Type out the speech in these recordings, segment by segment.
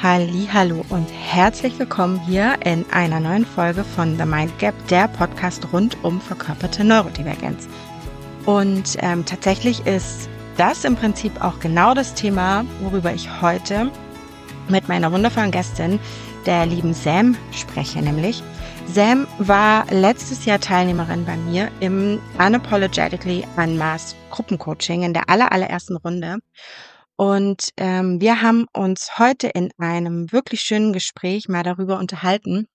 Hallihallo und herzlich willkommen hier in einer neuen Folge von The Mind Gap, der Podcast rund um verkörperte Neurodivergenz. Und tatsächlich ist das im Prinzip auch genau das Thema, worüber ich heute mit meiner wundervollen Gästin, der lieben Sam, spreche. Nämlich Sam war letztes Jahr Teilnehmerin bei mir im Unapologetically Unmasked Gruppencoaching in der allerersten Runde. Und wir haben uns heute in einem wirklich schönen Gespräch mal darüber unterhalten,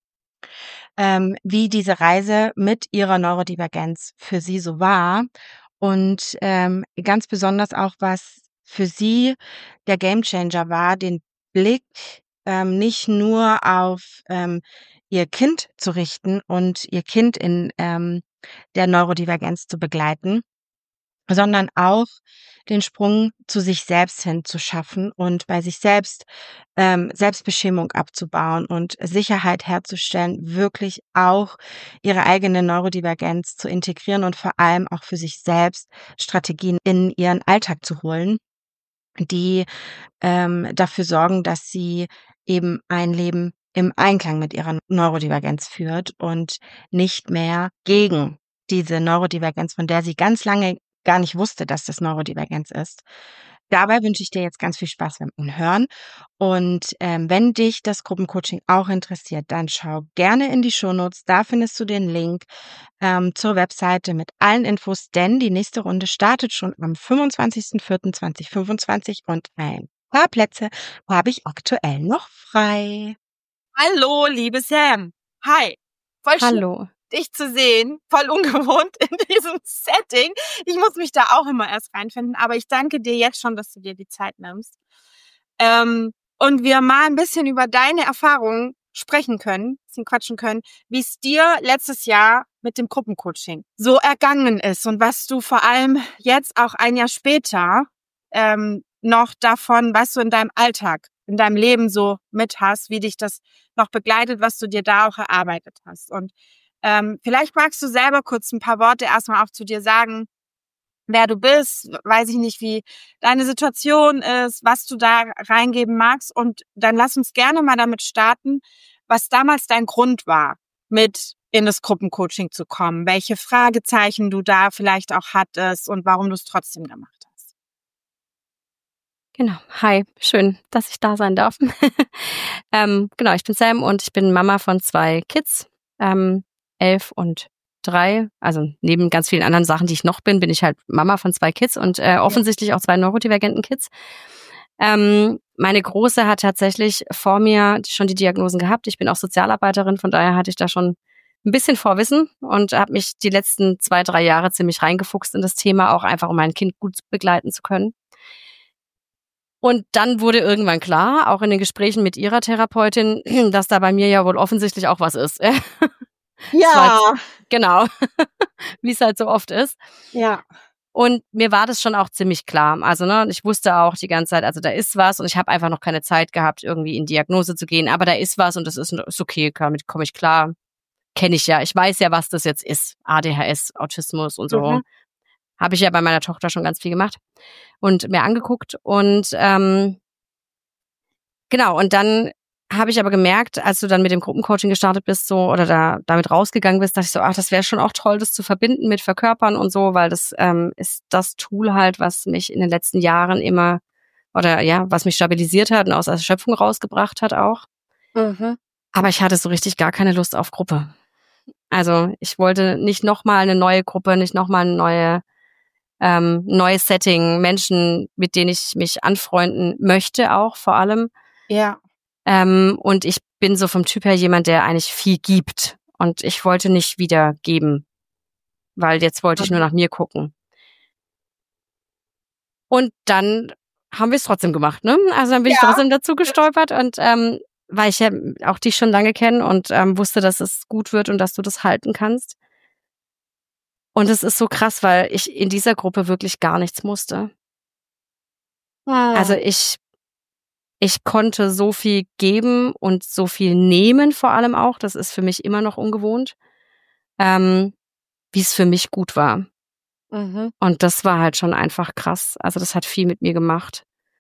wie diese Reise mit ihrer Neurodivergenz für sie so war und ganz besonders auch, was für sie der Gamechanger war, den Blick nicht nur auf ihr Kind zu richten und ihr Kind in der Neurodivergenz zu begleiten, sondern auch den Sprung zu sich selbst hin zu schaffen und bei sich selbst Selbstbeschämung abzubauen und Sicherheit herzustellen, wirklich auch ihre eigene Neurodivergenz zu integrieren und vor allem auch für sich selbst Strategien in ihren Alltag zu holen, die dafür sorgen, dass sie eben ein Leben im Einklang mit ihrer Neurodivergenz führt und nicht mehr gegen diese Neurodivergenz, von der sie ganz lange gar nicht wusste, dass das Neurodivergenz ist. Dabei wünsche ich dir jetzt ganz viel Spaß beim Hören. Und wenn dich das Gruppencoaching auch interessiert, dann schau gerne in die Shownotes. Da findest du den Link zur Webseite mit allen Infos, denn die nächste Runde startet schon am 25.04.2025 und ein paar Plätze habe ich aktuell noch frei. Hallo, liebe Sam. Hi. Voll schön, Hallo. dich zu sehen. Voll ungewohnt in diesem Setting. Ich muss mich da auch immer erst reinfinden, aber ich danke dir jetzt schon, dass du dir die Zeit nimmst. Und wir mal ein bisschen über deine Erfahrungen sprechen können, ein bisschen quatschen können, wie es dir letztes Jahr mit dem Gruppencoaching so ergangen ist und was du vor allem jetzt auch ein Jahr später noch davon, was du in deinem Alltag, in deinem Leben so mit hast, wie dich das noch begleitet, was du dir da auch erarbeitet hast. Und vielleicht magst du selber kurz ein paar Worte erstmal auch zu dir sagen, wer du bist, weiß ich nicht, wie deine Situation ist, was du da reingeben magst. Und dann lass uns gerne mal damit starten, was damals dein Grund war, mit in das Gruppencoaching zu kommen, welche Fragezeichen du da vielleicht auch hattest und warum du es trotzdem gemacht hast. Genau. Hi, schön, dass ich da sein darf. Genau, ich bin Sam und ich bin Mama von 2 Kids, 11 und 3. Also neben ganz vielen anderen Sachen, die ich noch bin, bin ich halt Mama von 2 Kids und offensichtlich auch 2 neurodivergenten Kids. Meine Große hat tatsächlich vor mir schon die Diagnosen gehabt. Ich bin auch Sozialarbeiterin, von daher hatte ich da schon ein bisschen Vorwissen und habe mich die letzten 2-3 Jahre ziemlich reingefuchst in das Thema, auch einfach um mein Kind gut begleiten zu können. Und dann wurde irgendwann klar, auch in den Gesprächen mit ihrer Therapeutin, dass da bei mir ja wohl offensichtlich auch was ist. Ja. Genau, wie es halt so oft ist. Ja. Und mir war das schon auch ziemlich klar. Also ich wusste auch die ganze Zeit, also da ist was und ich habe einfach noch keine Zeit gehabt, irgendwie in Diagnose zu gehen. Aber da ist was und das ist okay, damit komme ich klar. Kenne ich ja. Ich weiß ja, was das jetzt ist. ADHS, Autismus und so. Mhm. Habe ich ja bei meiner Tochter schon ganz viel gemacht und mir angeguckt. Und genau, und dann habe ich aber gemerkt, als du dann mit dem Gruppencoaching gestartet bist so oder damit rausgegangen bist, dachte ich so, das wäre schon auch toll, das zu verbinden mit Verkörpern und so, weil das ist das Tool halt, was mich in den letzten Jahren immer was mich stabilisiert hat und aus Erschöpfung rausgebracht hat auch. Mhm. Aber ich hatte so richtig gar keine Lust auf Gruppe. Also ich wollte nicht nochmal eine neue Gruppe, nicht nochmal eine neues Setting, Menschen, mit denen ich mich anfreunden möchte auch vor allem. Ja. Und ich bin so vom Typ her jemand, der eigentlich viel gibt. Und ich wollte nicht wieder geben, weil jetzt wollte ich nur nach mir gucken. Und dann haben wir es trotzdem gemacht, ne? Also dann bin ich trotzdem dazu gestolpert und weil ich ja auch dich schon lange kenne und wusste, dass es gut wird und dass du das halten kannst. Und es ist so krass, weil ich in dieser Gruppe wirklich gar nichts musste. Also ich konnte so viel geben und so viel nehmen vor allem auch. Das ist für mich immer noch ungewohnt, wie es für mich gut war. Mhm. Und das war halt schon einfach krass. Also das hat viel mit mir gemacht.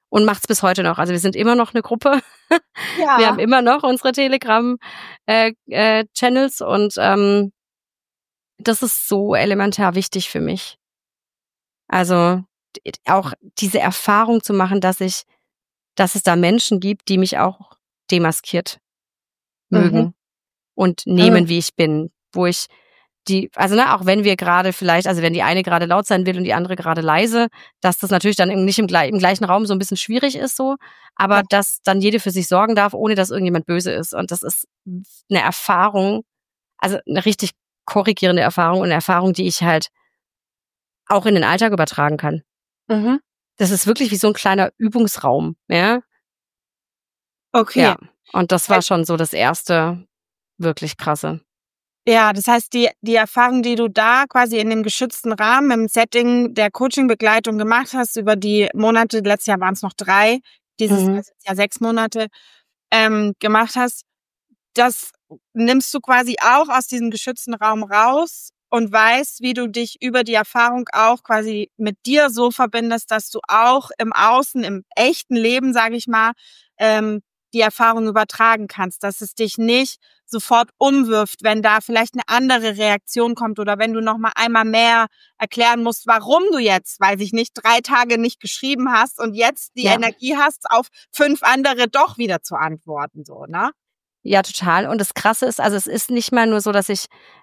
und macht's bis heute noch. Also wir sind immer noch eine Gruppe. Ja. Wir haben immer noch unsere Telegram-Channels und das ist so elementar wichtig für mich. Also auch diese Erfahrung zu machen, dass es da Menschen gibt, die mich auch demaskiert mögen und nehmen, wie ich bin, wo ich auch wenn wir gerade vielleicht, also wenn die eine gerade laut sein will und die andere gerade leise, dass das natürlich dann nicht im gleichen Raum so ein bisschen schwierig ist so, aber dass dann jede für sich sorgen darf, ohne dass irgendjemand böse ist. Und das ist eine Erfahrung, also eine richtig korrigierende Erfahrung und eine Erfahrung, die ich halt auch in den Alltag übertragen kann. Das ist wirklich wie so ein kleiner Übungsraum, ja. Okay. Ja, und das war schon so das erste wirklich krasse. Ja, das heißt, die Erfahrung, die du da quasi in dem geschützten Rahmen, im Setting der Coaching-Begleitung gemacht hast, über die Monate, letztes Jahr waren es noch 3, dieses Jahr 6 Monate, gemacht hast, das nimmst du quasi auch aus diesem geschützten Raum raus und weißt, wie du dich über die Erfahrung auch quasi mit dir so verbindest, dass du auch im Außen, im echten Leben, sage ich mal, die Erfahrung übertragen kannst, dass es dich nicht sofort umwirft, wenn da vielleicht eine andere Reaktion kommt oder wenn du noch mal einmal mehr erklären musst, warum du jetzt, weiß ich nicht, 3 Tage nicht geschrieben hast und jetzt die Energie hast, auf 5 andere doch wieder zu antworten, so, ne? Ja, total. Und das Krasse ist, also es ist nicht mal nur so, dass ich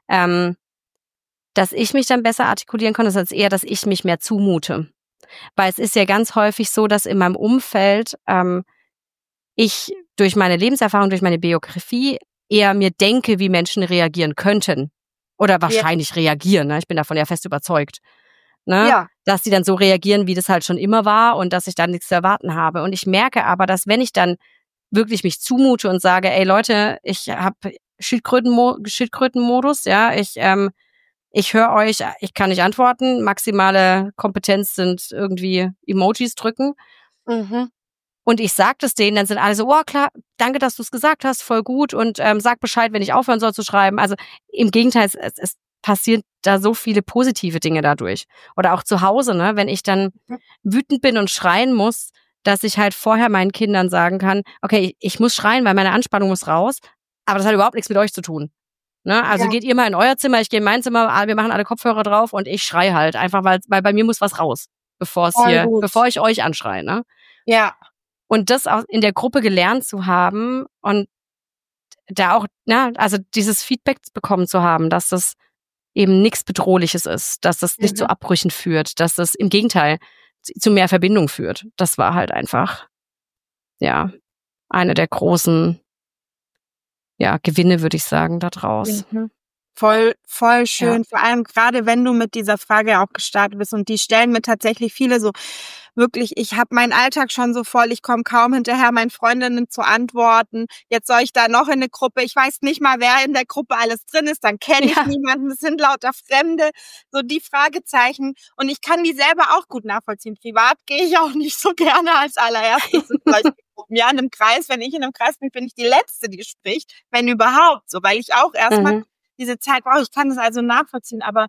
mich dann besser artikulieren konnte, sondern es ist eher, dass ich mich mehr zumute. Weil es ist ja ganz häufig so, dass in meinem Umfeld ich durch meine Lebenserfahrung, durch meine Biografie eher mir denke, wie Menschen reagieren könnten. Oder wahrscheinlich reagieren, ne? Ich bin davon ja fest überzeugt. Ne? Ja. Dass die dann so reagieren, wie das halt schon immer war und dass ich dann nichts zu erwarten habe. Und ich merke aber, dass wenn ich dann wirklich mich zumute und sage, ey Leute, ich habe Schildkrötenmodus, ja, ich höre euch, ich kann nicht antworten, maximale Kompetenz sind irgendwie Emojis drücken. Und ich sage das denen, dann sind alle so, oh klar, danke, dass du es gesagt hast, voll gut und sag Bescheid, wenn ich aufhören soll zu schreiben. Also im Gegenteil, es passieren da so viele positive Dinge dadurch. Oder auch zu Hause, ne, wenn ich dann wütend bin und schreien muss, dass ich halt vorher meinen Kindern sagen kann, okay, ich muss schreien, weil meine Anspannung muss raus, aber das hat überhaupt nichts mit euch zu tun. Ne? Also geht ihr mal in euer Zimmer, ich gehe in mein Zimmer, wir machen alle Kopfhörer drauf und ich schreie halt, einfach weil bei mir muss was raus, bevor ich euch anschreie. Ne? Ja. Und das auch in der Gruppe gelernt zu haben und da auch, also dieses Feedback bekommen zu haben, dass das eben nichts Bedrohliches ist, dass das nicht zu Abbrüchen führt, dass das im Gegenteil zu mehr Verbindung führt. Das war halt einfach, ja, eine der großen, Gewinne, würde ich sagen, da draus. Voll schön. Vor allem gerade, wenn du mit dieser Frage auch gestartet bist und die stellen mir tatsächlich viele so, wirklich, ich habe meinen Alltag schon so voll, ich komme kaum hinterher, meinen Freundinnen zu antworten. Jetzt soll ich da noch in eine Gruppe, ich weiß nicht mal, wer in der Gruppe alles drin ist, dann kenne ich niemanden, es sind lauter Fremde, so die Fragezeichen. Und ich kann die selber auch gut nachvollziehen. Privat gehe ich auch nicht so gerne als allererstes in solche Gruppen. Ja, in einem Kreis, wenn ich in einem Kreis bin, bin ich die Letzte, die spricht, wenn überhaupt, so, weil ich auch erstmal diese Zeit brauche. Ich kann das also nachvollziehen, aber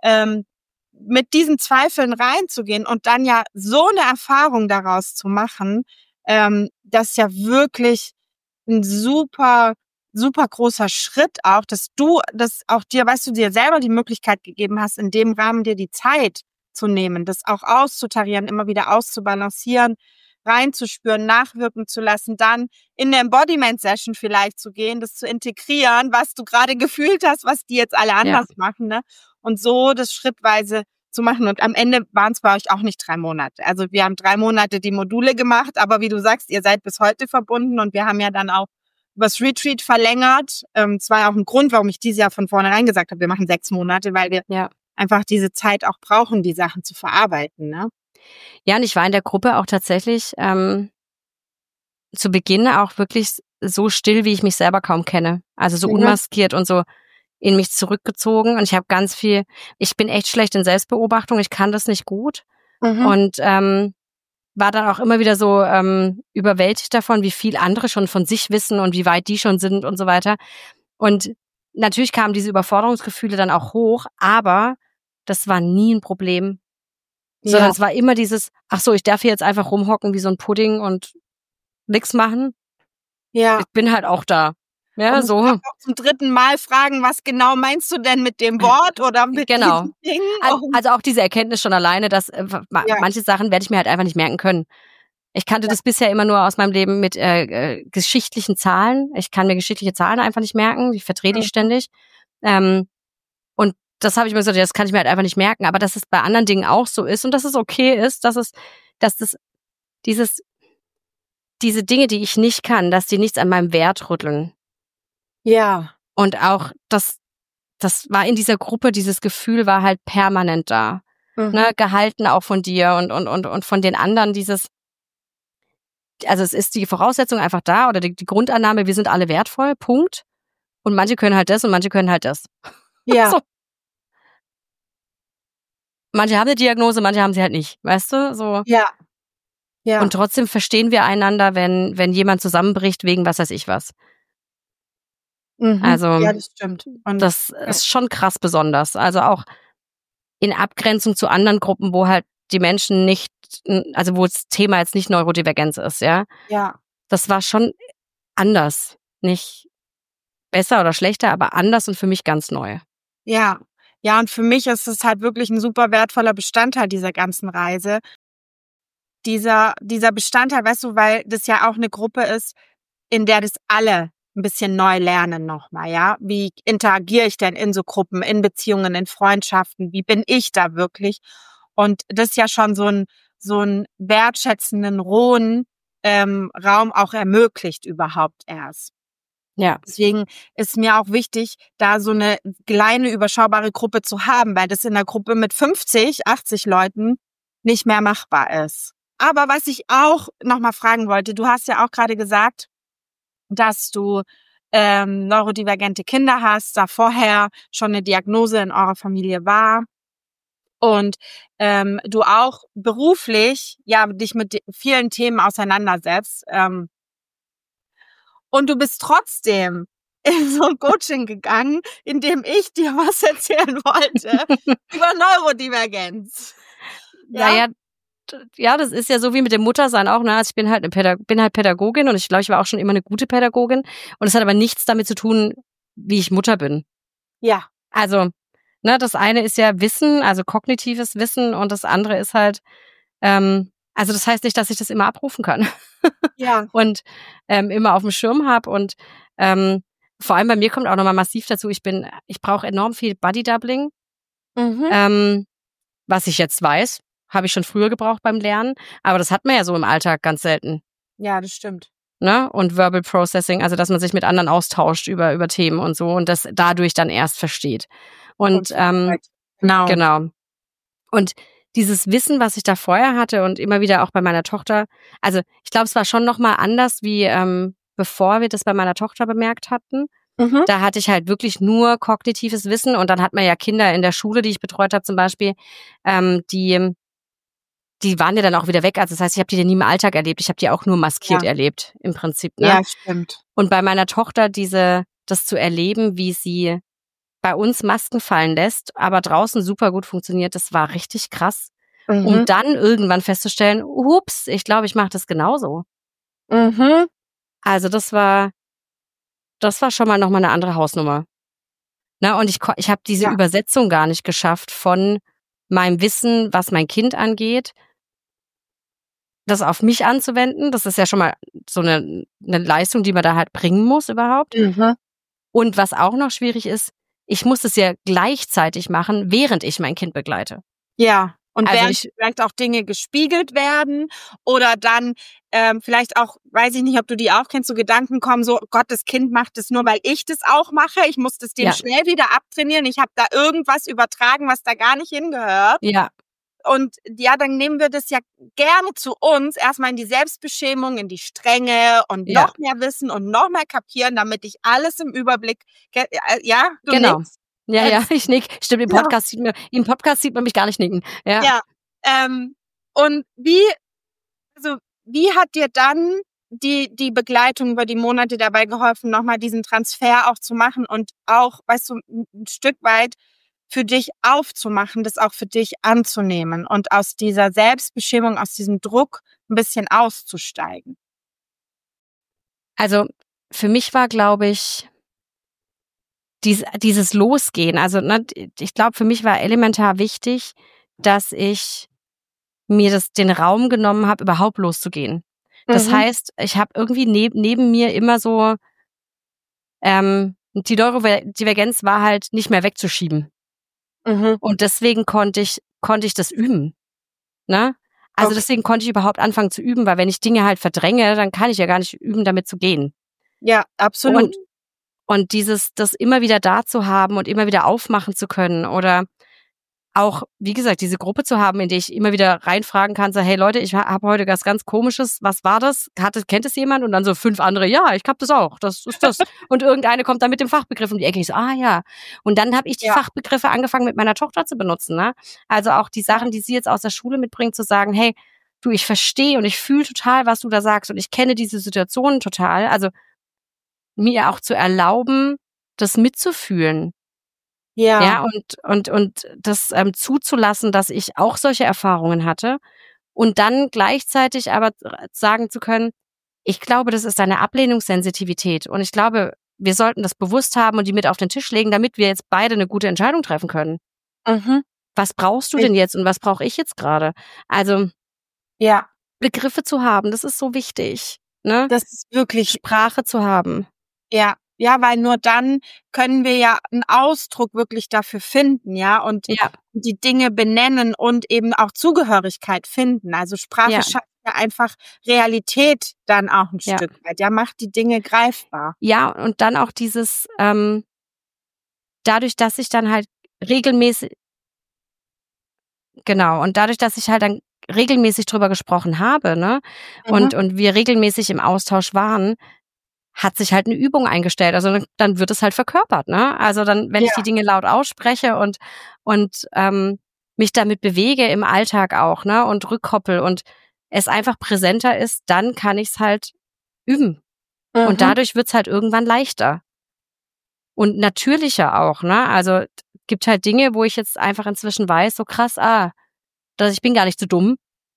mit diesen Zweifeln reinzugehen und dann ja so eine Erfahrung daraus zu machen, das ist ja wirklich ein super, super großer Schritt auch, dass du das auch dir, weißt du, dir selber die Möglichkeit gegeben hast, in dem Rahmen dir die Zeit zu nehmen, das auch auszutarieren, immer wieder auszubalancieren, reinzuspüren, nachwirken zu lassen, dann in eine Embodiment-Session vielleicht zu gehen, das zu integrieren, was du gerade gefühlt hast, was die jetzt alle anders machen, ne? Und so das schrittweise zu machen. Und am Ende waren es bei euch auch nicht 3 Monate. Also wir haben 3 Monate die Module gemacht, aber wie du sagst, ihr seid bis heute verbunden und wir haben ja dann auch übers Retreat verlängert. Das war ja auch ein Grund, warum ich dieses Jahr von vornherein gesagt habe, wir machen 6 Monate, weil wir einfach diese Zeit auch brauchen, die Sachen zu verarbeiten, ne? Ja, und ich war in der Gruppe auch tatsächlich zu Beginn auch wirklich so still, wie ich mich selber kaum kenne. Also so unmaskiert und so in mich zurückgezogen. Und ich habe ich bin echt schlecht in Selbstbeobachtung, ich kann das nicht gut. Und war dann auch immer wieder so überwältigt davon, wie viel andere schon von sich wissen und wie weit die schon sind und so weiter. Und natürlich kamen diese Überforderungsgefühle dann auch hoch, aber das war nie ein Problem. Sondern Ja. es war immer dieses, ach so, ich darf hier jetzt einfach rumhocken wie so ein Pudding und nix machen. Ja. Ich bin halt auch da. Ja, Und ich so. darf auch zum 3. Mal fragen, was genau meinst du denn mit dem Wort oder mit Genau. diesem Ding? Also auch diese Erkenntnis schon alleine, dass manche Sachen werde ich mir halt einfach nicht merken können. Ich kannte das bisher immer nur aus meinem Leben mit geschichtlichen Zahlen. Ich kann mir geschichtliche Zahlen einfach nicht merken. Ich verdrehe die ständig. Und das habe ich mir gesagt, das kann ich mir halt einfach nicht merken. Aber dass es bei anderen Dingen auch so ist und dass es okay ist, dass diese Dinge, die ich nicht kann, dass die nichts an meinem Wert rütteln. Ja. Und auch das war in dieser Gruppe, dieses Gefühl war halt permanent da. Ne, gehalten auch von dir und von den anderen also es ist die Voraussetzung einfach da oder die Grundannahme, wir sind alle wertvoll, Punkt. Und manche können halt das und manche können halt das. Ja. So. Manche haben eine Diagnose, manche haben sie halt nicht, weißt du? So. Ja. Ja. Und trotzdem verstehen wir einander, wenn jemand zusammenbricht wegen was weiß ich was. Also ja, das stimmt. Und das ist schon krass besonders. Also auch in Abgrenzung zu anderen Gruppen, wo halt die Menschen nicht, also wo das Thema jetzt nicht Neurodivergenz ist, ja. ja. Das war schon anders. Nicht besser oder schlechter, aber anders und für mich ganz neu. Ja. Ja, und für mich ist es halt wirklich ein super wertvoller Bestandteil dieser ganzen Reise. Dieser Bestandteil, weißt du, weil das ja auch eine Gruppe ist, in der das alle ein bisschen neu lernen nochmal, ja? Wie interagiere ich denn in so Gruppen, in Beziehungen, in Freundschaften? Wie bin ich da wirklich? Und das ist ja schon so ein wertschätzenden, rohen Raum auch ermöglicht überhaupt erst. Ja. Deswegen ist mir auch wichtig, da so eine kleine, überschaubare Gruppe zu haben, weil das in einer Gruppe mit 50, 80 Leuten nicht mehr machbar ist. Aber was ich auch nochmal fragen wollte, du hast ja auch gerade gesagt, dass du neurodivergente Kinder hast, da vorher schon eine Diagnose in eurer Familie war und du auch beruflich ja dich mit vielen Themen auseinandersetzt. Und du bist trotzdem in so ein Coaching gegangen, in dem ich dir was erzählen wollte über Neurodivergenz. Ja, das ist ja so wie mit dem Muttersein auch, ne? Also ich bin halt Pädagogin und ich glaube, ich war auch schon immer eine gute Pädagogin und es hat aber nichts damit zu tun, wie ich Mutter bin. Ja. Also, ne, das eine ist ja Wissen, also kognitives Wissen und das andere ist halt, also das heißt nicht, dass ich das immer abrufen kann. Ja. Und immer auf dem Schirm habe und vor allem bei mir kommt auch nochmal massiv dazu, ich brauche enorm viel Bodydoubling, was ich jetzt weiß, habe ich schon früher gebraucht beim Lernen, aber das hat man ja so im Alltag ganz selten. Ja, das stimmt. Ne? Und Verbal Processing, also dass man sich mit anderen austauscht über Themen und so und das dadurch dann erst versteht. Und genau. Und dieses Wissen, was ich da vorher hatte und immer wieder auch bei meiner Tochter, also ich glaube, es war schon nochmal anders, wie bevor wir das bei meiner Tochter bemerkt hatten. Da hatte ich halt wirklich nur kognitives Wissen und dann hat man ja Kinder in der Schule, die ich betreut habe zum Beispiel, die waren ja dann auch wieder weg. Also das heißt, ich habe die ja nie im Alltag erlebt. Ich habe die auch nur maskiert erlebt im Prinzip. Ne? Ja, stimmt. Und bei meiner Tochter das zu erleben, wie sie bei uns Masken fallen lässt, aber draußen super gut funktioniert, das war richtig krass. Um dann irgendwann festzustellen, ups, ich glaube, ich mache das genauso. Also das war schon mal nochmal eine andere Hausnummer. Na, und ich habe diese Übersetzung gar nicht geschafft von meinem Wissen, was mein Kind angeht, das auf mich anzuwenden. Das ist ja schon mal so eine Leistung, die man da halt bringen muss überhaupt. Und was auch noch schwierig ist, ich muss es ja gleichzeitig machen, während ich mein Kind begleite. Ja, und Also während vielleicht auch Dinge gespiegelt werden oder dann vielleicht auch, weiß ich nicht, ob du die auch kennst, so Gedanken kommen, so Gott, das Kind macht das nur, weil ich das auch mache. Ich muss das dem schnell wieder abtrainieren. Ich habe da irgendwas übertragen, was da gar nicht hingehört. Ja. Und ja, dann nehmen wir das ja gerne zu uns, erstmal in die Selbstbeschämung, in die Strenge und noch mehr wissen und noch mehr kapieren, damit ich alles im Überblick, ja, du genau. nickst. Ja, ich nick. Stimmt, im Podcast sieht man mich gar nicht nicken. Ja. Und wie hat dir dann die Begleitung über die Monate dabei geholfen, nochmal diesen Transfer auch zu machen und auch, weißt du, ein Stück weit für dich aufzumachen, das auch für dich anzunehmen und aus dieser Selbstbestimmung, aus diesem Druck ein bisschen auszusteigen? Also für mich war, glaube ich, dieses Losgehen. Also ne, ich glaube, für mich war elementar wichtig, dass ich mir den Raum genommen habe, überhaupt loszugehen. Das heißt, ich habe irgendwie neben mir immer so, die Neurodivergenz war halt nicht mehr wegzuschieben. Und deswegen konnte ich das üben. Ne? Also Okay. deswegen konnte ich überhaupt anfangen zu üben, weil wenn ich Dinge halt verdränge, dann kann ich ja gar nicht üben, damit zu gehen. Ja, absolut. Und das immer wieder da zu haben und immer wieder aufmachen zu können oder auch, wie gesagt, diese Gruppe zu haben, in der ich immer wieder reinfragen kann, so, hey Leute, ich habe heute was ganz Komisches, was war das? Kennt es jemand? Und dann so 5 andere, ja, ich hab das auch, das ist das. Und irgendeine kommt dann mit dem Fachbegriff um die Ecke, ich so, ja. Und dann habe ich die Fachbegriffe angefangen mit meiner Tochter zu benutzen, ne? Also auch die Sachen, die sie jetzt aus der Schule mitbringt, zu sagen, hey, du, ich verstehe und ich fühle total, was du da sagst und ich kenne diese Situationen total. Also mir auch zu erlauben, das mitzufühlen. Ja, und das zuzulassen, dass ich auch solche Erfahrungen hatte und dann gleichzeitig aber sagen zu können, ich glaube, das ist eine Ablehnungssensitivität und ich glaube, wir sollten das bewusst haben und die mit auf den Tisch legen, damit wir jetzt beide eine gute Entscheidung treffen können. Was brauchst du denn jetzt und was brauche ich jetzt gerade? Also Begriffe zu haben, das ist so wichtig, ne? Das ist wirklich Sprache zu haben. Ja, weil nur dann können wir ja einen Ausdruck wirklich dafür finden, ja, und die Dinge benennen und eben auch Zugehörigkeit finden. Also Sprache schafft ja einfach Realität dann auch ein Stück weit, macht die Dinge greifbar. Ja, und dann auch dieses, dadurch, dass ich dann halt regelmäßig dann regelmäßig drüber gesprochen habe, ne, und wir regelmäßig im Austausch waren, hat sich halt eine Übung eingestellt. Also dann wird es halt verkörpert, ne? Also dann, wenn ich die Dinge laut ausspreche und mich damit bewege im Alltag auch, ne? Und rückkoppel und es einfach präsenter ist, dann kann ich's halt üben. Und dadurch wird's halt irgendwann leichter. Und natürlicher auch, ne? Also gibt halt Dinge, wo ich jetzt einfach inzwischen weiß, so krass, dass ich bin gar nicht so dumm,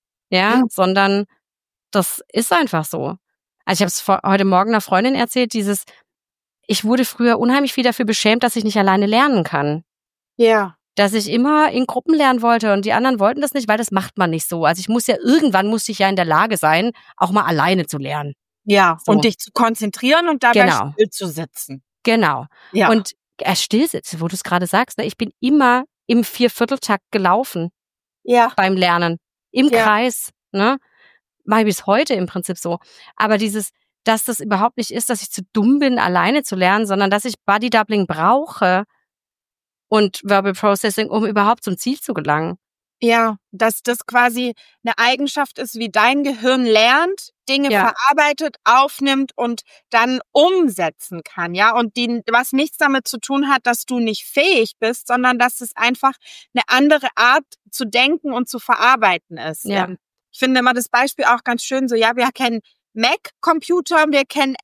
sondern das ist einfach so. Also ich habe es heute Morgen einer Freundin erzählt, ich wurde früher unheimlich viel dafür beschämt, dass ich nicht alleine lernen kann. Ja. Dass ich immer in Gruppen lernen wollte und die anderen wollten das nicht, weil das macht man nicht so. Also irgendwann musste ich ja in der Lage sein, auch mal alleine zu lernen. Ja, so. Und dich zu konzentrieren und dabei still zu sitzen. Genau. Ja. Und Stillsitzen, wo du es gerade sagst, ne, ich bin immer im 4/4-Takt gelaufen. Ja. Beim Lernen. Im Kreis, ne? Mache ich bis heute im Prinzip so. Aber dass das überhaupt nicht ist, dass ich zu dumm bin, alleine zu lernen, sondern dass ich Body Doubling brauche und Verbal Processing, um überhaupt zum Ziel zu gelangen. Ja, dass das quasi eine Eigenschaft ist, wie dein Gehirn lernt, Dinge verarbeitet, aufnimmt und dann umsetzen kann, und was nichts damit zu tun hat, dass du nicht fähig bist, sondern dass es einfach eine andere Art zu denken und zu verarbeiten ist. Ja. Ich finde immer das Beispiel auch ganz schön, so, wir kennen Mac-Computer, wir kennen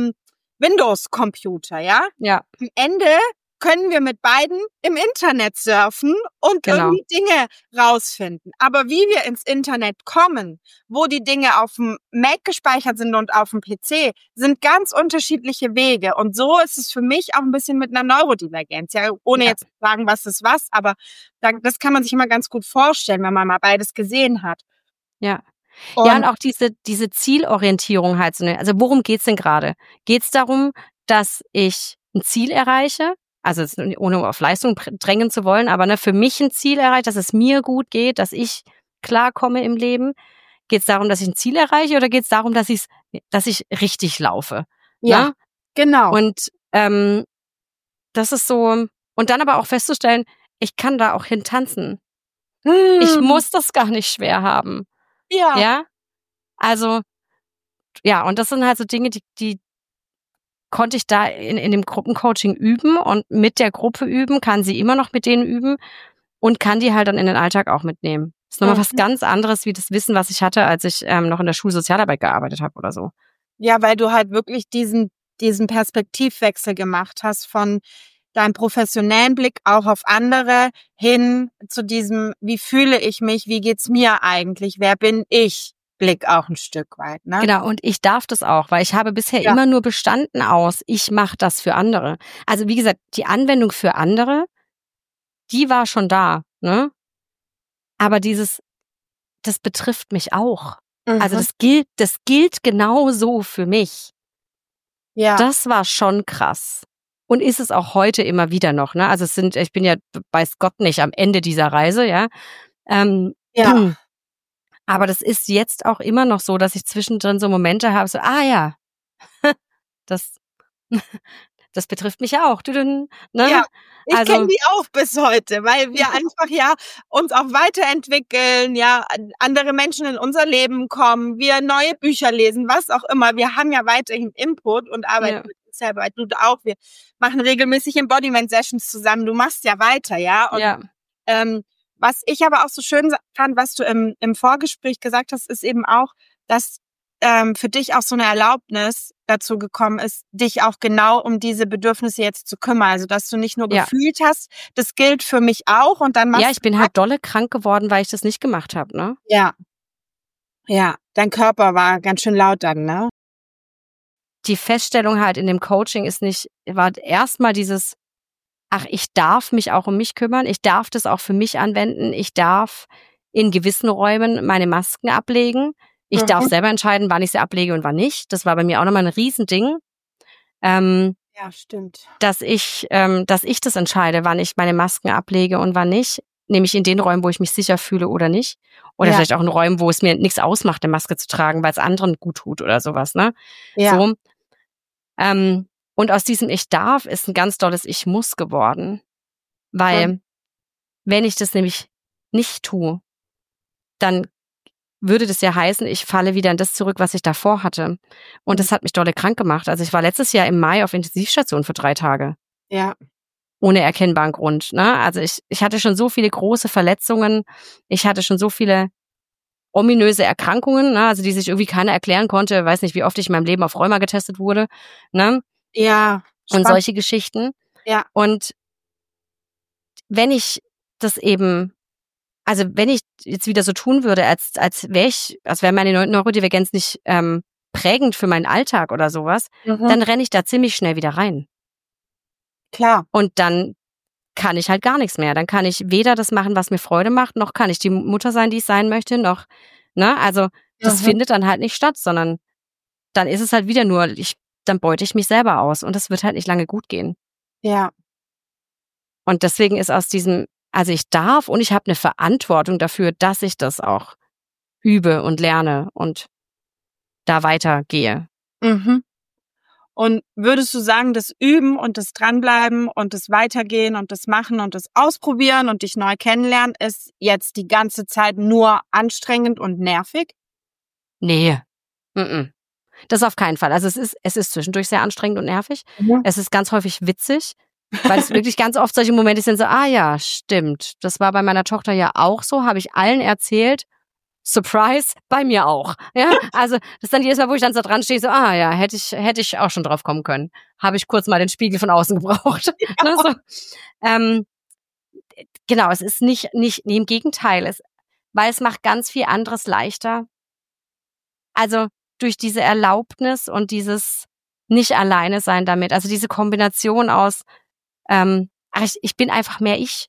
Windows-Computer, Ja. Am Ende können wir mit beiden im Internet surfen und irgendwie Dinge rausfinden. Aber wie wir ins Internet kommen, wo die Dinge auf dem Mac gespeichert sind und auf dem PC, sind ganz unterschiedliche Wege. Und so ist es für mich auch ein bisschen mit einer Neurodivergenz. Ohne jetzt zu sagen, was ist was, aber das kann man sich immer ganz gut vorstellen, wenn man mal beides gesehen hat. Ja. Und auch diese Zielorientierung halt. Also worum geht's denn gerade? Geht's darum, dass ich ein Ziel erreiche? Also ohne auf Leistung drängen zu wollen, aber für mich ein Ziel erreicht, dass es mir gut geht, dass ich klarkomme im Leben. Geht es darum, dass ich ein Ziel erreiche oder geht es darum, dass ich richtig laufe? Ja, genau. Und das ist so, und dann aber auch festzustellen, ich kann da auch hin tanzen. Ich muss das gar nicht schwer haben. Ja? Also, und das sind halt so Dinge, die konnte ich da in dem Gruppencoaching üben und mit der Gruppe üben, kann sie immer noch mit denen üben und kann die halt dann in den Alltag auch mitnehmen. Das ist nochmal was ganz anderes, wie das Wissen, was ich hatte, als ich noch in der Schulsozialarbeit gearbeitet habe oder so. Ja, weil du halt wirklich diesen Perspektivwechsel gemacht hast von deinen professionellen Blick auch auf andere hin zu diesem, wie fühle ich mich, wie geht's mir eigentlich, wer bin ich, Blick auch ein Stück weit, ne? Genau, und ich darf das auch, weil ich habe bisher Ja. immer nur bestanden aus, ich mache das für andere. Also wie gesagt, die Anwendung für andere, die war schon da, ne? Aber das betrifft mich auch. Also das gilt genauso für mich. Ja. Das war schon krass. Und ist es auch heute immer wieder noch, ne? Also ich bin ja, weiß Gott nicht, am Ende dieser Reise, ja. Ja. Aber das ist jetzt auch immer noch so, dass ich zwischendrin so Momente habe, so, ja, das betrifft mich ja auch. Ne? Ja, ich Also, kenne die auch bis heute, weil wir einfach ja uns auch weiterentwickeln, ja, andere Menschen in unser Leben kommen, wir neue Bücher lesen, was auch immer. Wir haben ja weiterhin Input und arbeiten mit uns selber, du auch. Wir machen regelmäßig Embodiment-Sessions zusammen. Du machst ja weiter, ja. Und was ich aber auch so schön fand, was du im Vorgespräch gesagt hast, ist eben auch, dass für dich auch so eine Erlaubnis dazu gekommen ist, dich auch genau um diese Bedürfnisse jetzt zu kümmern. Also, dass du nicht nur gefühlt hast, das gilt für mich auch und dann machst ja, ich bin halt dolle krank geworden, weil ich das nicht gemacht habe, ne? Ja. Ja, dein Körper war ganz schön laut dann, ne? Die Feststellung halt in dem Coaching war erstmal dieses, ach, ich darf mich auch um mich kümmern, ich darf das auch für mich anwenden, ich darf in gewissen Räumen meine Masken ablegen. Ich darf selber entscheiden, wann ich sie ablege und wann nicht. Das war bei mir auch nochmal ein Riesending. Ja, stimmt. Dass ich das entscheide, wann ich meine Masken ablege und wann nicht. Nämlich in den Räumen, wo ich mich sicher fühle oder nicht. Oder vielleicht auch in Räumen, wo es mir nichts ausmacht, eine Maske zu tragen, weil es anderen gut tut oder sowas, ne? Ja. So. Und aus diesem Ich darf ist ein ganz dolles Ich muss geworden. Weil wenn ich das nämlich nicht tue, dann würde das ja heißen, ich falle wieder in das zurück, was ich davor hatte. Und das hat mich dolle krank gemacht. Also ich war letztes Jahr im Mai auf Intensivstation für 3 Tage. Ja. Ohne erkennbaren Grund, ne? Also ich hatte schon so viele große Verletzungen. Ich hatte schon so viele ominöse Erkrankungen, ne? Also die sich irgendwie keiner erklären konnte. Weiß nicht, wie oft ich in meinem Leben auf Rheuma getestet wurde, ne? Ja. Und solche Geschichten. Ja. Und wenn ich das eben, also wenn ich jetzt wieder so tun würde, als wäre meine Neurodivergenz nicht prägend für meinen Alltag oder sowas, dann renne ich da ziemlich schnell wieder rein. Klar. Und dann kann ich halt gar nichts mehr. Dann kann ich weder das machen, was mir Freude macht, noch kann ich die Mutter sein, die ich sein möchte, noch, ne? Also das findet dann halt nicht statt, sondern dann ist es halt wieder nur, dann beute ich mich selber aus und das wird halt nicht lange gut gehen. Ja. Und deswegen ist aus diesem, also ich darf und ich habe eine Verantwortung dafür, dass ich das auch übe und lerne und da weitergehe. Und würdest du sagen, das Üben und das Dranbleiben und das Weitergehen und das Machen und das Ausprobieren und dich neu kennenlernen ist jetzt die ganze Zeit nur anstrengend und nervig? Nee. Das auf keinen Fall. Also es ist zwischendurch sehr anstrengend und nervig. Es ist ganz häufig witzig, weil es wirklich ganz oft solche Momente sind, so, ja, stimmt. Das war bei meiner Tochter ja auch so, habe ich allen erzählt. Surprise, bei mir auch. Ja, also das ist dann jedes Mal, wo ich dann so dran stehe, so, ja, hätte ich auch schon drauf kommen können. Habe ich kurz mal den Spiegel von außen gebraucht. Ja. So. Genau, es ist nicht, im Gegenteil, weil es macht ganz viel anderes leichter. Also durch diese Erlaubnis und dieses nicht alleine sein damit, also diese Kombination aus, ich bin einfach mehr ich.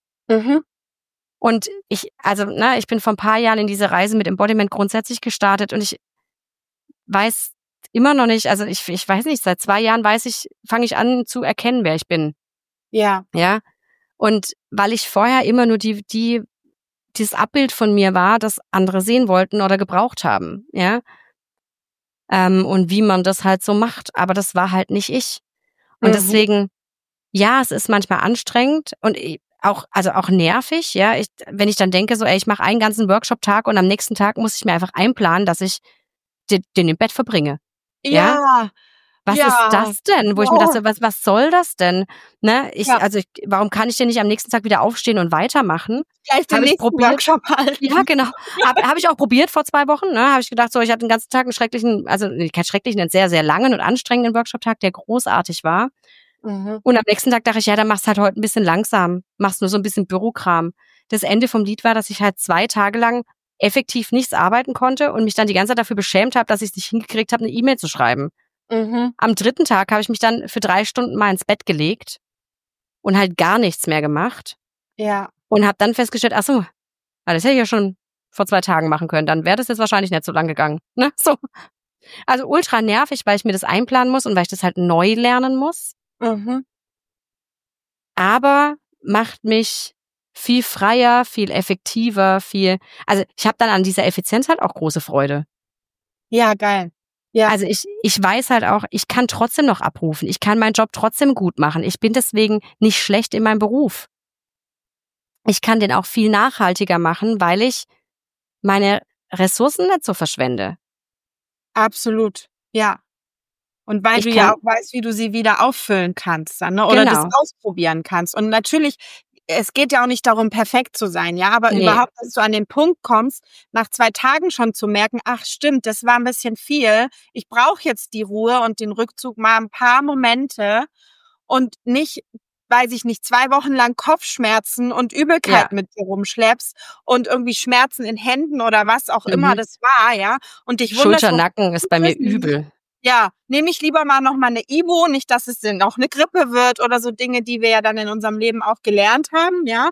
Und ich bin vor ein paar Jahren in diese Reise mit Embodiment grundsätzlich gestartet und ich weiß immer noch nicht, also ich weiß nicht, seit 2 Jahren fange ich an zu erkennen, wer ich bin. Ja. Ja. Und weil ich vorher immer nur dieses Abbild von mir war, das andere sehen wollten oder gebraucht haben, ja. Und wie man das halt so macht. Aber das war halt nicht ich. Und deswegen, ja, es ist manchmal anstrengend und auch nervig, ja. Wenn ich dann denke, so, ich mache einen ganzen Workshop-Tag und am nächsten Tag muss ich mir einfach einplanen, dass ich den im Bett verbringe. Ja. Was ist das denn? Wo ich mir dachte, was soll das denn? Ne? Warum kann ich denn nicht am nächsten Tag wieder aufstehen und weitermachen? Gleich den nächsten Workshop halten. Ja, genau. Hab ich auch probiert vor 2 Wochen. Ne? Habe ich gedacht, so, ich hatte den ganzen Tag einen sehr, sehr langen und anstrengenden Workshop-Tag, der großartig war. Und am nächsten Tag dachte ich, ja, dann machst halt heute ein bisschen langsam, machst nur so ein bisschen Bürokram. Das Ende vom Lied war, dass ich halt 2 Tage lang effektiv nichts arbeiten konnte und mich dann die ganze Zeit dafür beschämt habe, dass ich es nicht hingekriegt habe, eine E-Mail zu schreiben. Am 3. Tag habe ich mich dann für 3 Stunden mal ins Bett gelegt und halt gar nichts mehr gemacht. Ja. Und habe dann festgestellt, ach so, das hätte ich ja schon vor 2 Tagen machen können. Dann wäre das jetzt wahrscheinlich nicht so lang gegangen. Ne? So. Also ultra nervig, weil ich mir das einplanen muss und weil ich das halt neu lernen muss. Aber macht mich viel freier, viel effektiver, also ich habe dann an dieser Effizienz halt auch große Freude. Ja, geil. Ja. Also ich weiß halt auch, ich kann trotzdem noch abrufen. Ich kann meinen Job trotzdem gut machen. Ich bin deswegen nicht schlecht in meinem Beruf. Ich kann den auch viel nachhaltiger machen, weil ich meine Ressourcen nicht so verschwende. Absolut. Ja. Und weil Ich du ja auch weißt, wie du sie wieder auffüllen kannst, dann, ne? Oder Genau. das ausprobieren kannst. Und natürlich, es geht ja auch nicht darum, perfekt zu sein, ja, aber überhaupt, dass du an den Punkt kommst, nach 2 Tagen schon zu merken, ach stimmt, das war ein bisschen viel. Ich brauche jetzt die Ruhe und den Rückzug, mal ein paar Momente und nicht, weiß ich nicht, 2 Wochen lang Kopfschmerzen und Übelkeit mit dir rumschleppst und irgendwie Schmerzen in Händen oder was auch immer das war, ja. Und dich wunderst, Schulter-Nacken ist bei mir übel. ja, nehme ich lieber mal noch mal eine Ibu, nicht, dass es dann auch eine Grippe wird oder so Dinge, die wir ja dann in unserem Leben auch gelernt haben, ja.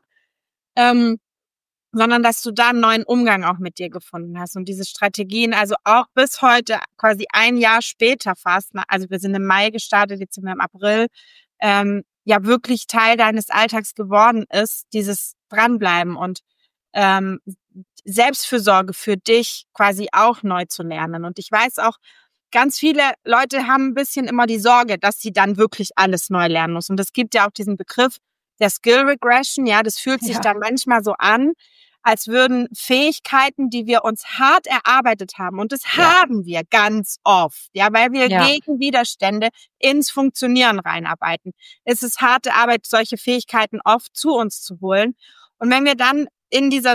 Sondern dass du da einen neuen Umgang auch mit dir gefunden hast und diese Strategien, also auch bis heute, quasi 1 Jahr später fast, also wir sind im Mai gestartet, jetzt sind wir im April, ja wirklich Teil deines Alltags geworden ist, dieses Dranbleiben und Selbstfürsorge für dich quasi auch neu zu lernen. Und ich weiß auch, ganz viele Leute haben ein bisschen immer die Sorge, dass sie dann wirklich alles neu lernen müssen. Und es gibt ja auch diesen Begriff der Skill Regression. Ja, das fühlt sich dann manchmal so an, als würden Fähigkeiten, die wir uns hart erarbeitet haben, und das haben wir ganz oft, ja, weil wir gegen Widerstände ins Funktionieren reinarbeiten. Es ist harte Arbeit, solche Fähigkeiten oft zu uns zu holen. Und wenn wir dann in dieser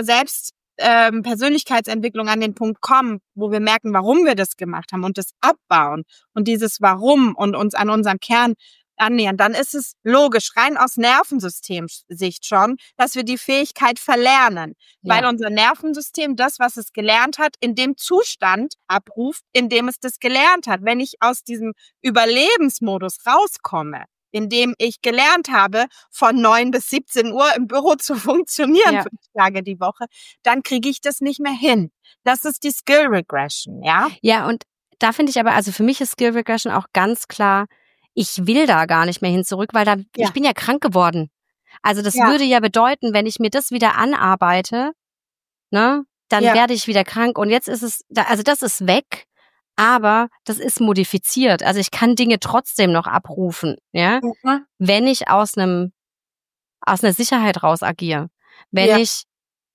Persönlichkeitsentwicklung an den Punkt kommen, wo wir merken, warum wir das gemacht haben und das abbauen und dieses Warum und uns an unserem Kern annähern, dann ist es logisch, rein aus Nervensystemsicht schon, dass wir die Fähigkeit verlernen, weil unser Nervensystem das, was es gelernt hat, in dem Zustand abruft, in dem es das gelernt hat. Wenn ich aus diesem Überlebensmodus rauskomme, in dem ich gelernt habe, von 9 bis 17 Uhr im Büro zu funktionieren, 5 Tage die Woche, dann kriege ich das nicht mehr hin. Das ist die Skill Regression, ja? Ja, und da finde ich aber, also für mich ist Skill Regression auch ganz klar, ich will da gar nicht mehr hin zurück, weil ich bin ja krank geworden. Also das würde ja bedeuten, wenn ich mir das wieder anarbeite, ne, dann werde ich wieder krank. Und jetzt ist es, also das ist weg. Aber das ist modifiziert. Also ich kann Dinge trotzdem noch abrufen, ja, wenn ich aus einer Sicherheit raus agiere. Wenn ich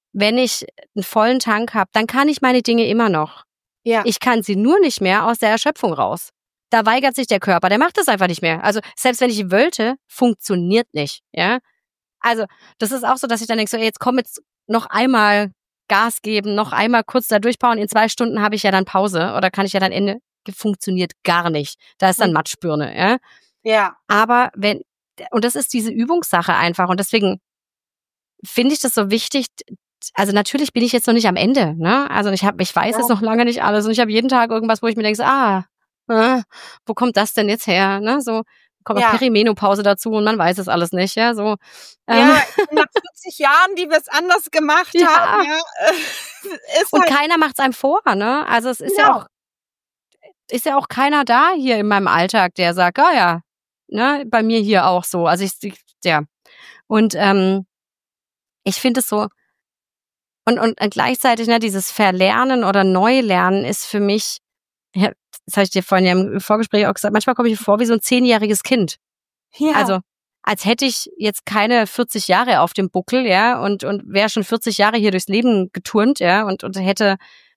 einen vollen Tank habe, dann kann ich meine Dinge immer noch. Ja. Ich kann sie nur nicht mehr aus der Erschöpfung raus. Da weigert sich der Körper, der macht das einfach nicht mehr. Also selbst wenn ich wollte, funktioniert nicht, ja. Also das ist auch so, dass ich dann denke, so, ey, jetzt komm jetzt noch einmal Gas geben, noch einmal kurz da durchbauen. In 2 Stunden habe ich ja dann Pause oder kann ich ja dann Ende. Funktioniert gar nicht. Da ist dann Matschbirne, ja. Ja. Aber und das ist diese Übungssache einfach. Und deswegen finde ich das so wichtig. Also natürlich bin ich jetzt noch nicht am Ende, ne? Also ich weiß jetzt noch lange nicht alles und ich habe jeden Tag irgendwas, wo ich mir denke, so, wo kommt das denn jetzt her, ne? So kommt noch Perimenopause dazu und man weiß es alles nicht, ja, so. Ja, nach 40 Jahren, die wir es anders gemacht haben, ist und keiner macht es einem vor, ne? Also es ist ist ja auch keiner da hier in meinem Alltag, der sagt, ne, bei mir hier auch so. Also und ich finde es so und gleichzeitig, ne, dieses Verlernen oder Neulernen ist für mich, das habe ich dir vorhin ja im Vorgespräch auch gesagt, manchmal komme ich mir vor wie so ein 10-jähriges Kind. Ja. Also als hätte ich jetzt keine 40 Jahre auf dem Buckel, ja, und wäre schon 40 Jahre hier durchs Leben geturnt, ja, und hätte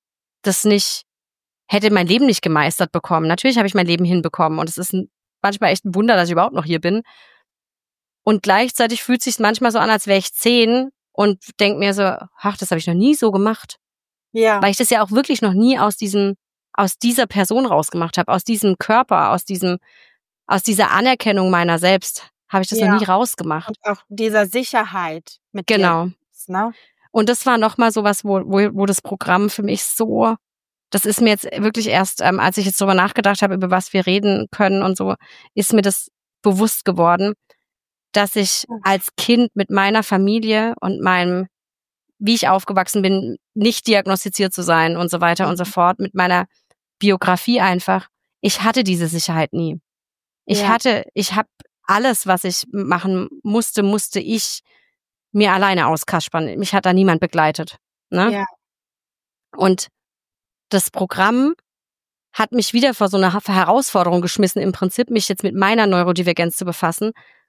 mein Leben nicht gemeistert bekommen. Natürlich habe ich mein Leben hinbekommen und es ist manchmal echt ein Wunder, dass ich überhaupt noch hier bin. Und gleichzeitig fühlt es sich manchmal so an, als wäre ich 10 und denke mir so, ach, das habe ich noch nie so gemacht. Ja. Weil ich das ja auch wirklich noch nie aus dieser Person rausgemacht habe, aus diesem Körper, aus diesem aus dieser Anerkennung meiner selbst habe ich das noch nie rausgemacht. Und auch dieser Sicherheit mit Genau. dir. Ne? Und das war nochmal sowas, wo das Programm für mich so, das ist mir jetzt wirklich erst, als ich jetzt drüber nachgedacht habe, über was wir reden können und so, ist mir das bewusst geworden, dass ich als Kind mit meiner Familie und meinem, wie ich aufgewachsen bin, nicht diagnostiziert zu sein und so weiter und so fort, mit meiner Biografie einfach, ich hatte diese Sicherheit nie. Ich habe alles, was ich machen musste ich mir alleine auskaspern. Mich hat da niemand begleitet. Ne? Ja. Und das Programm hat mich wieder vor so eine Herausforderung geschmissen, im Prinzip mich jetzt mit meiner Neurodivergenz zu befassen.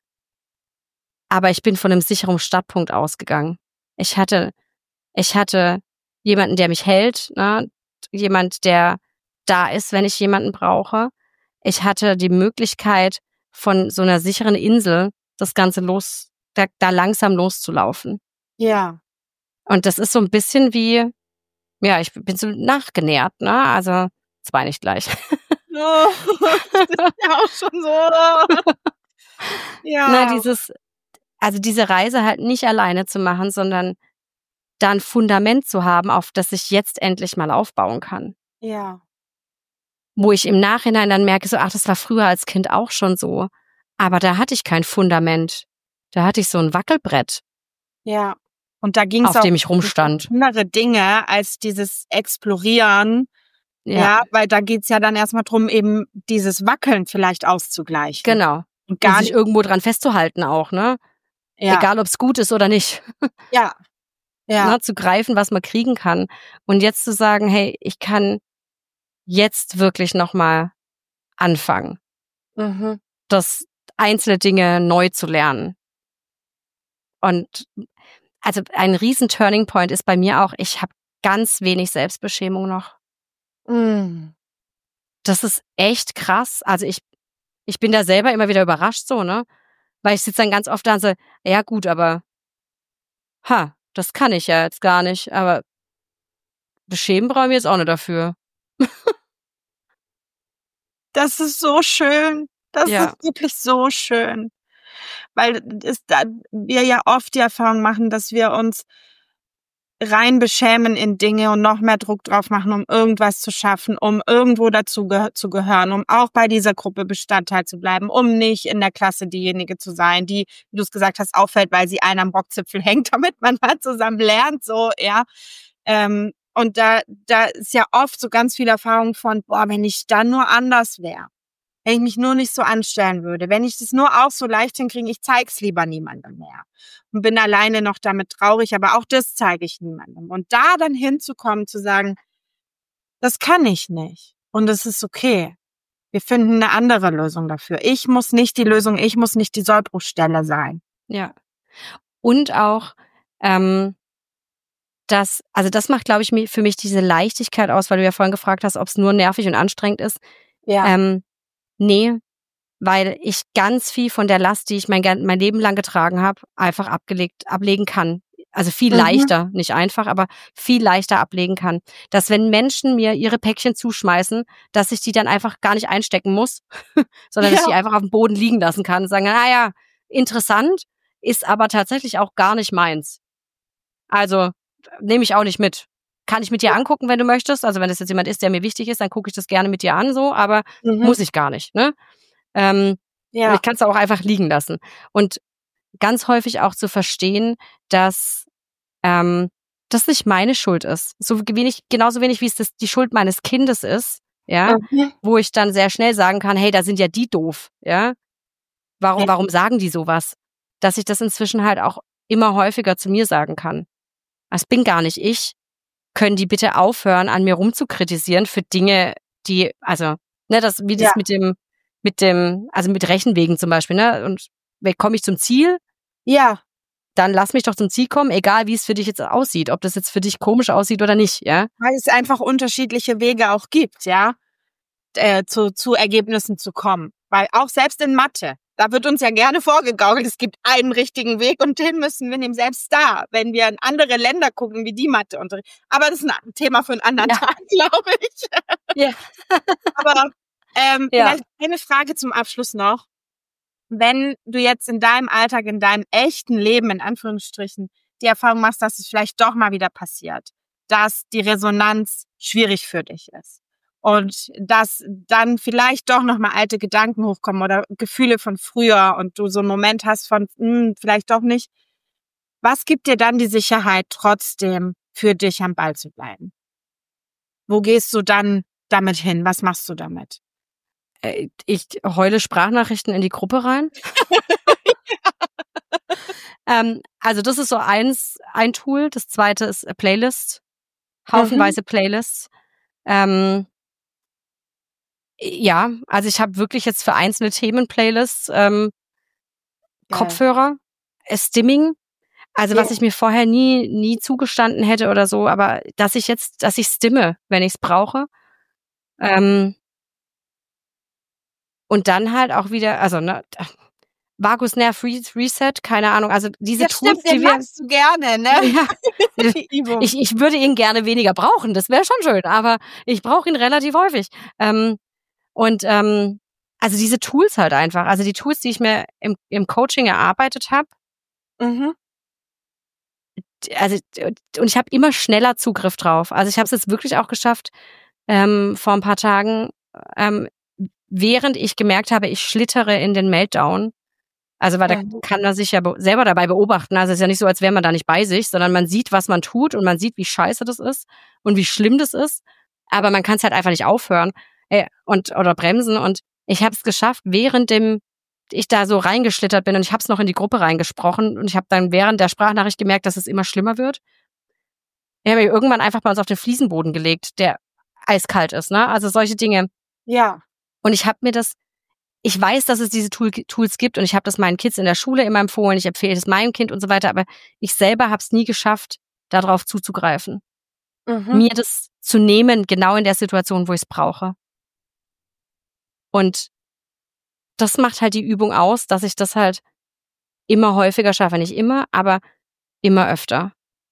Aber ich bin von einem sicheren Startpunkt ausgegangen. Ich hatte jemanden, der mich hält, ne? Jemand, der da ist, wenn ich jemanden brauche. Ich hatte die Möglichkeit, von so einer sicheren Insel das Ganze da langsam loszulaufen. Ja. Und das ist so ein bisschen wie, ja, ich bin so nachgenährt, ne? Also, das war nicht gleich. Oh, das ist ja auch schon so. Ja. Diese Reise halt nicht alleine zu machen, sondern da ein Fundament zu haben, auf das ich jetzt endlich mal aufbauen kann. Ja. Wo ich im Nachhinein dann merke, so, ach, das war früher als Kind auch schon so. Aber da hatte ich kein Fundament. Da hatte ich so ein Wackelbrett. Ja. Und da ging es auf dem ich rumstand. Andere Dinge als dieses Explorieren. Ja, weil da geht's ja dann erstmal drum, eben dieses Wackeln vielleicht auszugleichen. Genau. Und sich irgendwo dran festzuhalten auch, ne? Ja. Egal, ob es gut ist oder nicht. Ja. Ja. Ne, zu greifen, was man kriegen kann. Und jetzt zu sagen, hey, ich kann jetzt wirklich nochmal anfangen. Das einzelne Dinge neu zu lernen. Und also ein riesen Turning Point ist bei mir auch, ich habe ganz wenig Selbstbeschämung noch. Das ist echt krass. Also ich bin da selber immer wieder überrascht so, ne? Weil ich sitze dann ganz oft da und so, ja gut, aber das kann ich ja jetzt gar nicht, aber beschämen brauche ich mich jetzt auch nicht dafür. Das ist so schön. Das ist wirklich so schön. Weil wir ja oft die Erfahrung machen, dass wir uns rein beschämen in Dinge und noch mehr Druck drauf machen, um irgendwas zu schaffen, um irgendwo dazu zu gehören, um auch bei dieser Gruppe Bestandteil zu bleiben, um nicht in der Klasse diejenige zu sein, die, wie du es gesagt hast, auffällt, weil sie einen am Rockzipfel hängt, damit man halt zusammen lernt, so, ja. Und da ist ja oft so ganz viel Erfahrung von, wenn ich dann nur anders wäre. Wenn ich mich nur nicht so anstellen würde, wenn ich das nur auch so leicht hinkriege, ich zeig's lieber niemandem mehr. Und bin alleine noch damit traurig, aber auch das zeige ich niemandem. Und da dann hinzukommen, zu sagen, das kann ich nicht. Und es ist okay. Wir finden eine andere Lösung dafür. Ich muss nicht die Lösung, ich muss nicht die Sollbruchstelle sein. Ja. Und auch, das macht, glaube ich, für mich diese Leichtigkeit aus, weil du ja vorhin gefragt hast, ob es nur nervig und anstrengend ist. Ja. Nee, weil ich ganz viel von der Last, die ich mein Leben lang getragen habe, einfach ablegen kann. Also viel leichter, nicht einfach, aber viel leichter ablegen kann. Dass wenn Menschen mir ihre Päckchen zuschmeißen, dass ich die dann einfach gar nicht einstecken muss, sondern dass ich die einfach auf dem Boden liegen lassen kann und sagen, naja, interessant, ist aber tatsächlich auch gar nicht meins. Also nehme ich auch nicht mit. Kann ich mit dir angucken, wenn du möchtest. Also wenn das jetzt jemand ist, der mir wichtig ist, dann gucke ich das gerne mit dir an, so, aber muss ich gar nicht. Ne? Ich kann es auch einfach liegen lassen. Und ganz häufig auch zu verstehen, dass das nicht meine Schuld ist. Genauso wenig, wie es die Schuld meines Kindes ist, ja, wo ich dann sehr schnell sagen kann, hey, da sind ja die doof, ja. Warum sagen die sowas? Dass ich das inzwischen halt auch immer häufiger zu mir sagen kann. Das bin gar nicht ich. Können die bitte aufhören, an mir rumzukritisieren für Dinge, die, also, ne, mit Rechenwegen zum Beispiel, ne, und komme ich zum Ziel? Ja. Dann lass mich doch zum Ziel kommen, egal wie es für dich jetzt aussieht, ob das jetzt für dich komisch aussieht oder nicht, ja? Weil es einfach unterschiedliche Wege auch gibt, ja, zu Ergebnissen zu kommen. Weil auch selbst in Mathe, da wird uns ja gerne vorgegaukelt, es gibt einen richtigen Weg und den müssen wir nehmen, selbst da, wenn wir in andere Länder gucken, wie die Mathe unterrichten. Aber das ist ein Thema für einen anderen Tag, glaube ich. Ja. Aber Vielleicht eine Frage zum Abschluss noch. Wenn du jetzt in deinem Alltag, in deinem echten Leben, in Anführungsstrichen, die Erfahrung machst, dass es vielleicht doch mal wieder passiert, dass die Resonanz schwierig für dich ist und dass dann vielleicht doch noch mal alte Gedanken hochkommen oder Gefühle von früher und du so einen Moment hast von vielleicht doch nicht. Was gibt dir dann die Sicherheit, trotzdem für dich am Ball zu bleiben? Wo gehst du dann damit hin? Was machst du damit? Ich heule Sprachnachrichten in die Gruppe rein. Also das ist so ein Tool. Das zweite ist Playlist. Haufenweise Playlists. Ja, also ich habe wirklich jetzt für einzelne Themen Playlists, Kopfhörer, Stimming. Also was ich mir vorher nie zugestanden hätte oder so, aber dass ich stimme, wenn ich es brauche. Und dann halt auch wieder, also Vagusnerv Reset, keine Ahnung, also diese Tools, stimmt, die magst du gerne, ne? Ja. Die Übung. Ich würde ihn gerne weniger brauchen, das wäre schon schön, aber ich brauche ihn relativ häufig. Also diese Tools halt einfach, also die Tools, die ich mir im Coaching erarbeitet habe. Also und ich habe immer schneller Zugriff drauf. Also ich habe es jetzt wirklich auch geschafft, vor ein paar Tagen, während ich gemerkt habe, ich schlittere in den Meltdown. Also weil da kann man sich ja selber dabei beobachten. Also es ist ja nicht so, als wäre man da nicht bei sich, sondern man sieht, was man tut und man sieht, wie scheiße das ist und wie schlimm das ist. Aber man kann es halt einfach nicht aufhören oder bremsen. Und ich habe es geschafft, während ich da so reingeschlittert bin und ich habe es noch in die Gruppe reingesprochen und ich habe dann während der Sprachnachricht gemerkt, dass es immer schlimmer wird. Ich habe mich irgendwann einfach bei uns auf den Fliesenboden gelegt, der eiskalt ist, ne? Also solche Dinge. Ja. Und ich weiß, dass es diese Tools gibt und ich habe das meinen Kids in der Schule immer empfohlen, ich empfehle es meinem Kind und so weiter, aber ich selber habe es nie geschafft, darauf zuzugreifen. Mir das zu nehmen, genau in der Situation, wo ich es brauche. Und das macht halt die Übung aus, dass ich das halt immer häufiger schaffe. Nicht immer, aber immer öfter.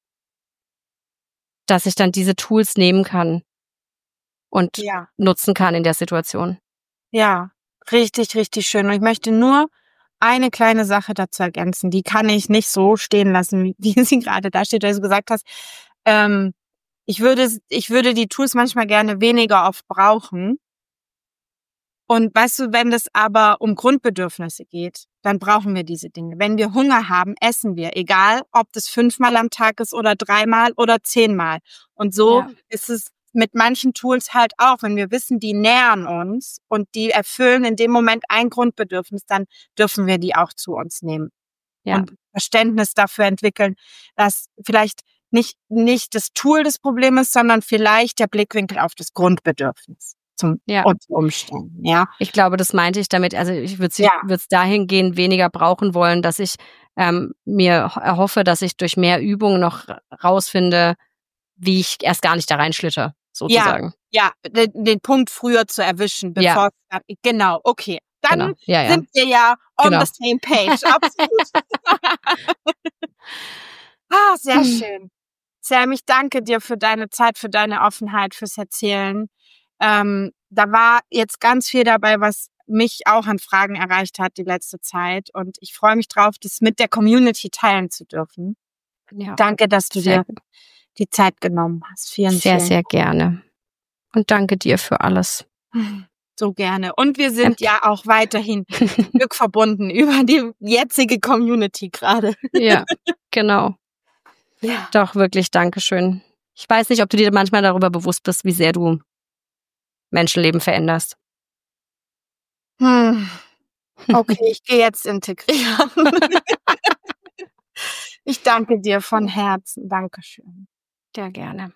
Dass ich dann diese Tools nehmen kann und nutzen kann in der Situation. Ja, richtig, richtig schön. Und ich möchte nur eine kleine Sache dazu ergänzen. Die kann ich nicht so stehen lassen, wie sie gerade da steht, weil du gesagt hast, ich würde die Tools manchmal gerne weniger oft brauchen. Und weißt du, wenn es aber um Grundbedürfnisse geht, dann brauchen wir diese Dinge. Wenn wir Hunger haben, essen wir, egal ob das 5-mal am Tag ist oder 3-mal oder 10-mal. Und so ist es mit manchen Tools halt auch, wenn wir wissen, die nähern uns und die erfüllen in dem Moment ein Grundbedürfnis, dann dürfen wir die auch zu uns nehmen. Ja. Und Verständnis dafür entwickeln, dass vielleicht nicht das Tool das Problem ist, sondern vielleicht der Blickwinkel auf das Grundbedürfnis. Unter Umständen, ja. Ich glaube, das meinte ich damit. Also ich würde es dahingehend weniger brauchen wollen, dass ich mir erhoffe, dass ich durch mehr Übung noch rausfinde, wie ich erst gar nicht da reinschlitter, sozusagen. Ja, den Punkt früher zu erwischen, bevor genau, okay. Dann sind wir ja on the same page. Absolut. Sehr schön. Sam, ich danke dir für deine Zeit, für deine Offenheit, fürs Erzählen. Da war jetzt ganz viel dabei, was mich auch an Fragen erreicht hat die letzte Zeit. Und ich freue mich drauf, das mit der Community teilen zu dürfen. Ja. Danke, dass du dir die Zeit genommen hast. Vielen Dank. Sehr, sehr gerne. Und danke dir für alles. So gerne. Und wir sind ja auch weiterhin Glück verbunden über die jetzige Community gerade. Ja, genau. Ja. Doch, wirklich, Dankeschön. Ich weiß nicht, ob du dir manchmal darüber bewusst bist, wie sehr du Menschenleben veränderst. Okay, ich gehe jetzt integrieren. Ich danke dir von Herzen. Dankeschön. Sehr gerne.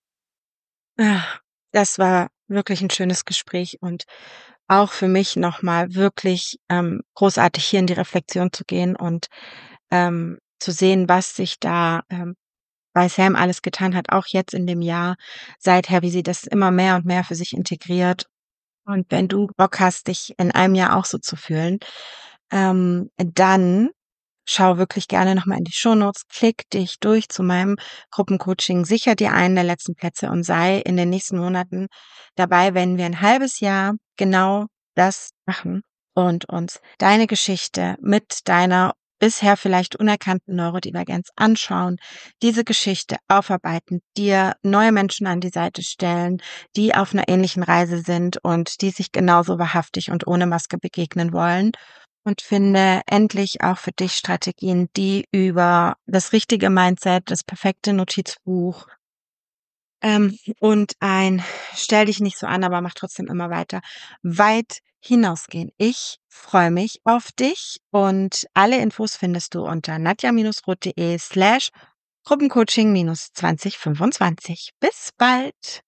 Das war wirklich ein schönes Gespräch und auch für mich nochmal wirklich großartig, hier in die Reflexion zu gehen und zu sehen, was sich da bei Sam alles getan hat, auch jetzt in dem Jahr seither, wie sie das immer mehr und mehr für sich integriert. Und wenn du Bock hast, dich in einem Jahr auch so zu fühlen, dann schau wirklich gerne nochmal in die Shownotes, klick dich durch zu meinem Gruppencoaching, sicher dir einen der letzten Plätze und sei in den nächsten Monaten dabei, wenn wir ein halbes Jahr genau das machen und uns deine Geschichte mit deiner bisher vielleicht unerkannten Neurodivergenz anschauen, diese Geschichte aufarbeiten, dir neue Menschen an die Seite stellen, die auf einer ähnlichen Reise sind und die sich genauso wahrhaftig und ohne Maske begegnen wollen. Und finde endlich auch für dich Strategien, die über das richtige Mindset, das perfekte Notizbuch und ein stell dich nicht so an, aber mach trotzdem immer weiter, weit hinausgehen. Ich freue mich auf dich und alle Infos findest du unter nadja-roth.de/Gruppencoaching-2025. Bis bald!